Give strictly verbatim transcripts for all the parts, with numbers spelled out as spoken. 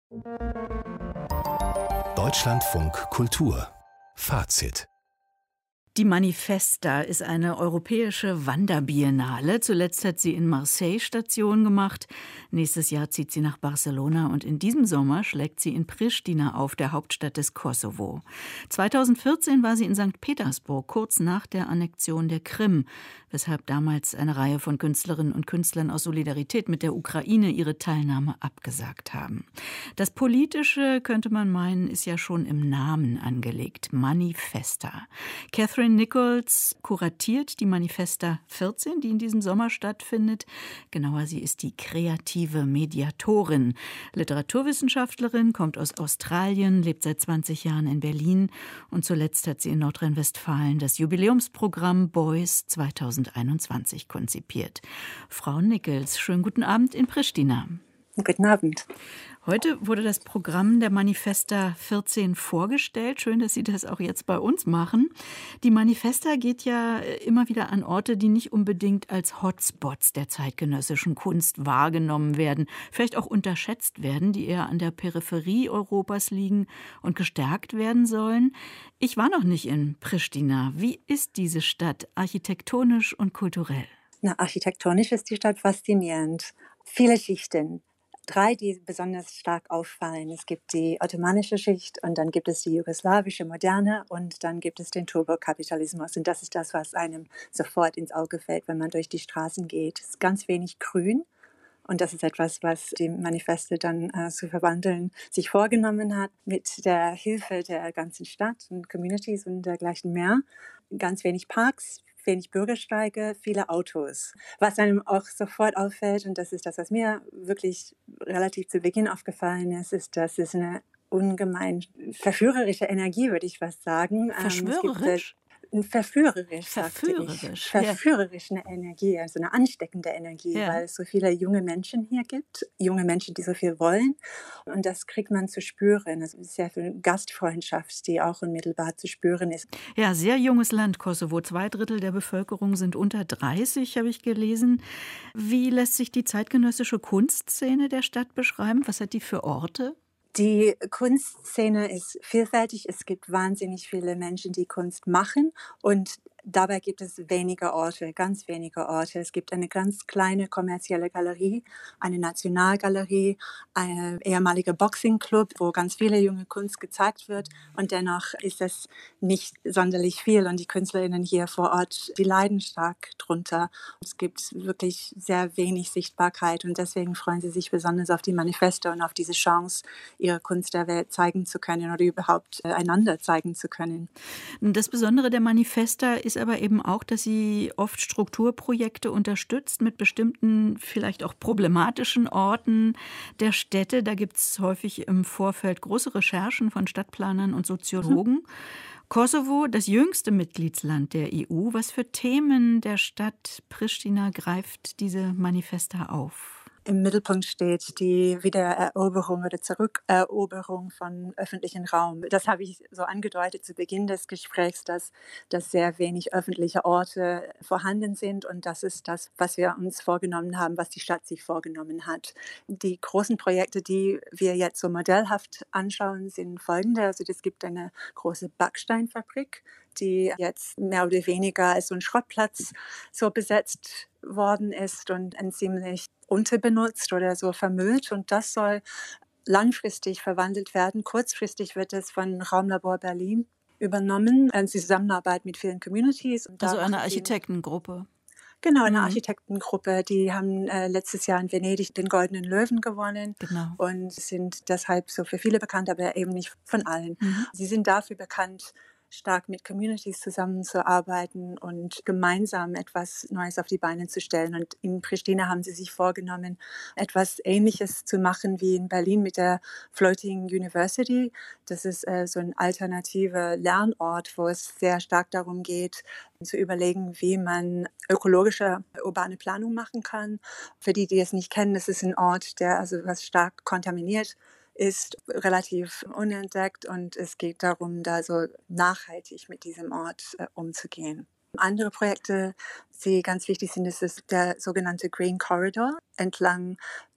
Deutschlandfunk Kultur Fazit. Die Manifesta ist eine europäische Wanderbiennale. Zuletzt hat sie in Marseille Station gemacht. Nächstes Jahr zieht sie nach Barcelona und in diesem Sommer schlägt sie in Pristina auf, der Hauptstadt des Kosovo. zweitausendvierzehn war sie in Sankt Petersburg, kurz nach der Annexion der Krim, weshalb damals eine Reihe von Künstlerinnen und Künstlern aus Solidarität mit der Ukraine ihre Teilnahme abgesagt haben. Das Politische, könnte man meinen, ist ja schon im Namen angelegt: Manifesta. Catherine Nichols kuratiert die Manifesta vierzehn, die in diesem Sommer stattfindet. Genauer, sie ist die kreative Mediatorin. Literaturwissenschaftlerin, kommt aus Australien, lebt seit zwanzig Jahren in Berlin und zuletzt hat sie in Nordrhein-Westfalen das Jubiläumsprogramm Boys zweitausendeinundzwanzig konzipiert. Frau Nichols, schönen guten Abend in Pristina. Guten Abend. Heute wurde das Programm der Manifesta vierzehn vorgestellt. Schön, dass Sie das auch jetzt bei uns machen. Die Manifesta geht ja immer wieder an Orte, die nicht unbedingt als Hotspots der zeitgenössischen Kunst wahrgenommen werden, vielleicht auch unterschätzt werden, die eher an der Peripherie Europas liegen und gestärkt werden sollen. Ich war noch nicht in Pristina. Wie ist diese Stadt architektonisch und kulturell? Na, architektonisch ist die Stadt faszinierend. Viele Schichten. Drei, die besonders stark auffallen. Es gibt die ottomanische Schicht und dann gibt es die jugoslawische Moderne und dann gibt es den Turbokapitalismus. Und das ist das, was einem sofort ins Auge fällt, wenn man durch die Straßen geht. Es ist ganz wenig grün und das ist etwas, was die Manifeste dann äh, zu verwandeln sich vorgenommen hat, mit der Hilfe der ganzen Stadt und Communities und dergleichen mehr. Ganz wenig Parks, wenig Bürgersteige, viele Autos. Was einem auch sofort auffällt, und das ist das, was mir wirklich relativ zu Beginn aufgefallen ist, ist, dass es eine ungemein verführerische Energie, würde ich fast sagen. Verschwörerisch? Ähm, verführerisch, Verführerisch, sagte ich. ja. Verführerisch eine Energie, also eine ansteckende Energie, Ja. weil es so viele junge Menschen hier gibt, junge Menschen, die so viel wollen. Und das kriegt man zu spüren. Es ist sehr viel Gastfreundschaft, die auch unmittelbar zu spüren ist. Ja, sehr junges Land, Kosovo. Zwei Drittel der Bevölkerung sind unter dreißig, habe ich gelesen. Wie lässt sich die zeitgenössische Kunstszene der Stadt beschreiben? Was hat die für Orte? Die Kunstszene ist vielfältig. Es gibt wahnsinnig viele Menschen, die Kunst machen und dabei gibt es wenige Orte, ganz wenige Orte. Es gibt eine ganz kleine kommerzielle Galerie, eine Nationalgalerie, ein ehemaliger Boxingclub, wo ganz viele junge Kunst gezeigt wird. Und dennoch ist es nicht sonderlich viel. Und die KünstlerInnen hier vor Ort, die leiden stark drunter. Es gibt wirklich sehr wenig Sichtbarkeit. Und deswegen freuen sie sich besonders auf die Manifeste und auf diese Chance, ihre Kunst der Welt zeigen zu können oder überhaupt einander zeigen zu können. Das Besondere der Manifesta ist aber eben auch, dass sie oft Strukturprojekte unterstützt mit bestimmten, vielleicht auch problematischen Orten der Städte. Da gibt es häufig im Vorfeld große Recherchen von Stadtplanern und Soziologen. Mhm. Kosovo, das jüngste Mitgliedsland der E U. Was für Themen der Stadt Pristina greift diese Manifesta auf? Im Mittelpunkt steht die Wiedereroberung oder Zurückeroberung von öffentlichem Raum. Das habe ich so angedeutet zu Beginn des Gesprächs, dass, dass sehr wenig öffentliche Orte vorhanden sind und das ist das, was wir uns vorgenommen haben, was die Stadt sich vorgenommen hat. Die großen Projekte, die wir jetzt so modellhaft anschauen, sind folgende. Also es gibt eine große Backsteinfabrik, die jetzt mehr oder weniger als so ein Schrottplatz so besetzt worden ist und ein ziemlich unterbenutzt oder so vermüllt. Und das soll langfristig verwandelt werden. Kurzfristig wird es von Raumlabor Berlin übernommen, in Zusammenarbeit mit vielen Communities. Und also eine Architektengruppe. Genau, eine mhm. Architektengruppe. Die haben äh, letztes Jahr in Venedig den Goldenen Löwen gewonnen genau. und sind deshalb so für viele bekannt, aber eben nicht von allen. Mhm. Sie sind dafür bekannt, stark mit Communities zusammenzuarbeiten und gemeinsam etwas Neues auf die Beine zu stellen. Und in Pristina haben sie sich vorgenommen, etwas Ähnliches zu machen wie in Berlin mit der Floating University. Das ist äh, so ein alternativer Lernort, wo es sehr stark darum geht, zu überlegen, wie man ökologische urbane Planung machen kann. Für die, die es nicht kennen, das ist ein Ort, der also was stark kontaminiert ist, relativ unentdeckt und es geht darum, da so nachhaltig mit diesem Ort äh, umzugehen. Andere Projekte, die ganz wichtig sind, ist der sogenannte Green Corridor entlang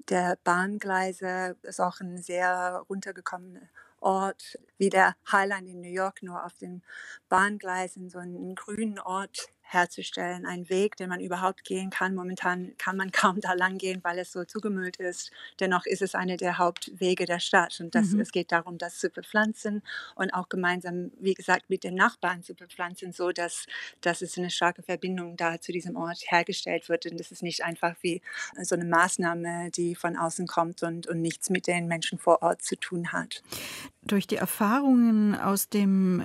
der Bahngleise. Ist auch ein sehr runtergekommener Ort, wie der Highline in New York, nur auf den Bahngleisen, so einen grünen Ort herzustellen, einen Weg, den man überhaupt gehen kann. Momentan kann man kaum da lang gehen, weil es so zugemüllt ist. Dennoch ist es eine der Hauptwege der Stadt. Und das, Mhm. es geht darum, das zu bepflanzen und auch gemeinsam, wie gesagt, mit den Nachbarn zu bepflanzen, so dass, dass es eine starke Verbindung da zu diesem Ort hergestellt wird. Und das ist nicht einfach wie so eine Maßnahme, die von außen kommt und, und nichts mit den Menschen vor Ort zu tun hat. Durch die Erfahrungen aus dem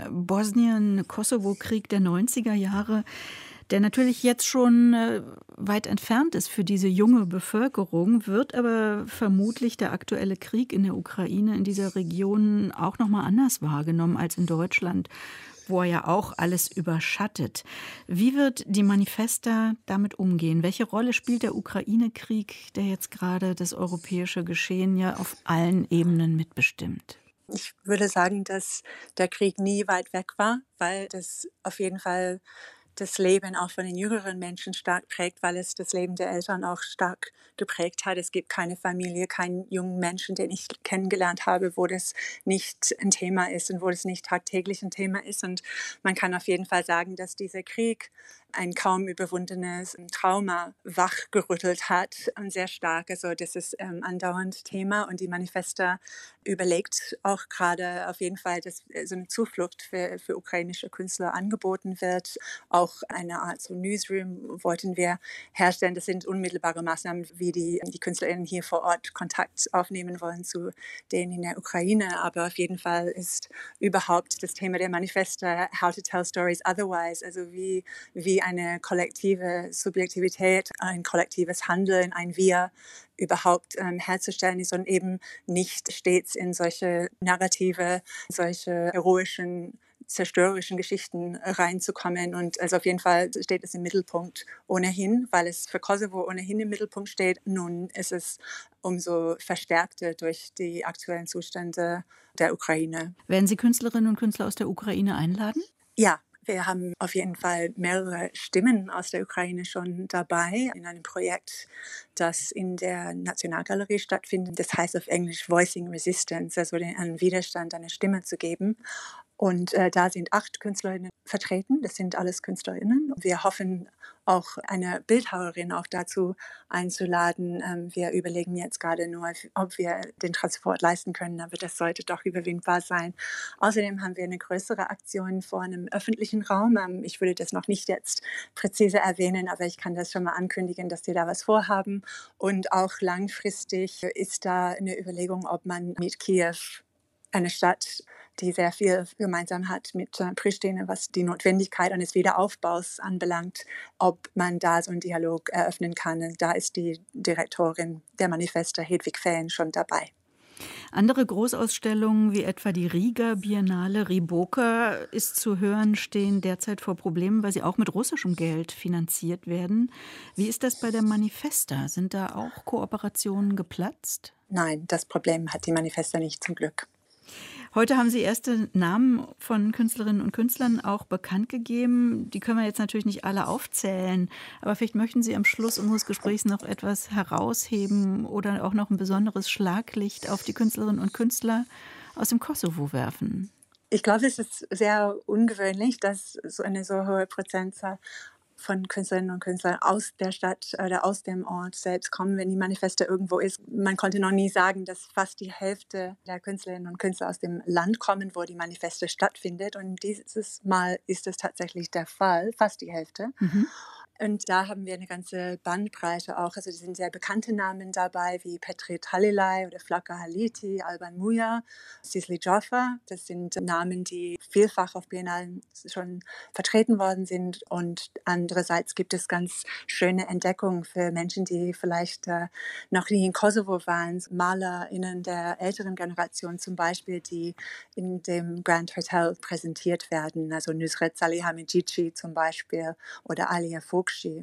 Bosnien-Kosovo-Krieg der neunziger Jahre, der natürlich jetzt schon äh, weit entfernt ist für diese junge Bevölkerung, wird aber vermutlich der aktuelle Krieg in der Ukraine in dieser Region auch noch mal anders wahrgenommen als in Deutschland, wo er ja auch alles überschattet. Wie wird die Manifesta damit umgehen? Welche Rolle spielt der Ukraine-Krieg, der jetzt gerade das europäische Geschehen ja auf allen Ebenen mitbestimmt? Ich würde sagen, dass der Krieg nie weit weg war, weil das auf jeden Fall das Leben auch von den jüngeren Menschen stark prägt, weil es das Leben der Eltern auch stark geprägt hat. Es gibt keine Familie, keinen jungen Menschen, den ich kennengelernt habe, wo das nicht ein Thema ist und wo das nicht tagtäglich ein Thema ist. Und man kann auf jeden Fall sagen, dass dieser Krieg ein kaum überwundenes Trauma wachgerüttelt hat und sehr stark. Also das ist ähm, andauernd Thema und die Manifesta überlegt auch gerade auf jeden Fall, dass so eine Zuflucht für, für ukrainische Künstler angeboten wird. Auch eine Art so Newsroom wollten wir herstellen. Das sind unmittelbare Maßnahmen, wie die, die KünstlerInnen hier vor Ort Kontakt aufnehmen wollen zu denen in der Ukraine. Aber auf jeden Fall ist überhaupt das Thema der Manifesta How to Tell Stories Otherwise, also wie, wie eine kollektive Subjektivität, ein kollektives Handeln, ein Wir überhaupt ähm, herzustellen ist und eben nicht stets in solche Narrative, solche heroischen, zerstörerischen Geschichten reinzukommen. Und also auf jeden Fall steht es im Mittelpunkt ohnehin, weil es für Kosovo ohnehin im Mittelpunkt steht. Nun ist es umso verstärkter durch die aktuellen Zustände der Ukraine. Werden Sie Künstlerinnen und Künstler aus der Ukraine einladen? Ja, wir haben auf jeden Fall mehrere Stimmen aus der Ukraine schon dabei in einem Projekt, das in der Nationalgalerie stattfindet. Das heißt auf Englisch Voicing Resistance, also den, einen Widerstand, eine Stimme zu geben. Und äh, da sind acht Künstlerinnen vertreten. Das sind alles Künstlerinnen. Wir hoffen auch eine Bildhauerin auch dazu einzuladen. Ähm, wir überlegen jetzt gerade nur, ob wir den Transport leisten können, aber das sollte doch überwindbar sein. Außerdem haben wir eine größere Aktion vor einem öffentlichen Raum. Ähm, ich würde das noch nicht jetzt präzise erwähnen, aber ich kann das schon mal ankündigen, dass wir da was vorhaben. Und auch langfristig ist da eine Überlegung, ob man mit Kiew, eine Stadt, die sehr viel gemeinsam hat mit äh, Pristina, was die Notwendigkeit eines Wiederaufbaus anbelangt, ob man da so einen Dialog eröffnen kann. Da ist die Direktorin der Manifesta, Hedwig Fehn, schon dabei. Andere Großausstellungen wie etwa die Riga Biennale Riboka ist zu hören, stehen derzeit vor Problemen, weil sie auch mit russischem Geld finanziert werden. Wie ist das bei der Manifesta? Sind da auch Kooperationen geplatzt? Nein, das Problem hat die Manifesta nicht, zum Glück. Heute haben Sie erste Namen von Künstlerinnen und Künstlern auch bekannt gegeben. Die können wir jetzt natürlich nicht alle aufzählen, aber vielleicht möchten Sie am Schluss unseres Gesprächs noch etwas herausheben oder auch noch ein besonderes Schlaglicht auf die Künstlerinnen und Künstler aus dem Kosovo werfen. Ich glaube, es ist sehr ungewöhnlich, dass so eine so hohe Prozentzahl von Künstlerinnen und Künstlern aus der Stadt oder aus dem Ort selbst kommen, wenn die Manifesta irgendwo ist. Man konnte noch nie sagen, dass fast die Hälfte der Künstlerinnen und Künstler aus dem Land kommen, wo die Manifesta stattfindet. Und dieses Mal ist es tatsächlich der Fall, fast die Hälfte. Mhm. Und da haben wir eine ganze Bandbreite auch. Also es sind sehr bekannte Namen dabei, wie Petrit Halilay oder Flaka Haliti, Alban Muja, Sisli Joffa. Das sind Namen, die vielfach auf Biennalen schon vertreten worden sind. Und andererseits gibt es ganz schöne Entdeckungen für Menschen, die vielleicht äh, noch nie in Kosovo waren. MalerInnen der älteren Generation zum Beispiel, die in dem Grand Hotel präsentiert werden. Also Nusret Salihamidjici zum Beispiel oder Alia Fogshi.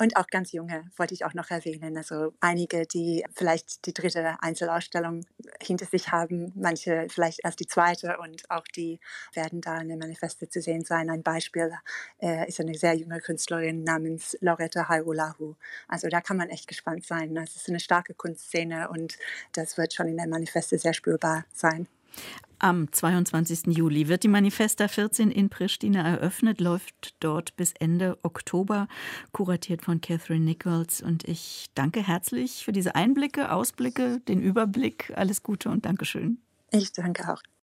Und auch ganz junge wollte ich auch noch erwähnen. Also einige, die vielleicht die dritte Einzelausstellung hinter sich haben, manche vielleicht erst die zweite und auch die werden da in den Manifeste zu sehen sein. Ein Beispiel äh, ist eine sehr junge Künstlerin namens Loretta Hairolahu. Also da kann man echt gespannt sein. Es ist eine starke Kunstszene und das wird schon in den Manifeste sehr spürbar sein. Am zweiundzwanzigsten Juli wird die Manifesta vierzehn in Pristina eröffnet, läuft dort bis Ende Oktober, kuratiert von Catherine Nichols. Und ich danke herzlich für diese Einblicke, Ausblicke, den Überblick. Alles Gute und Dankeschön. Ich danke auch.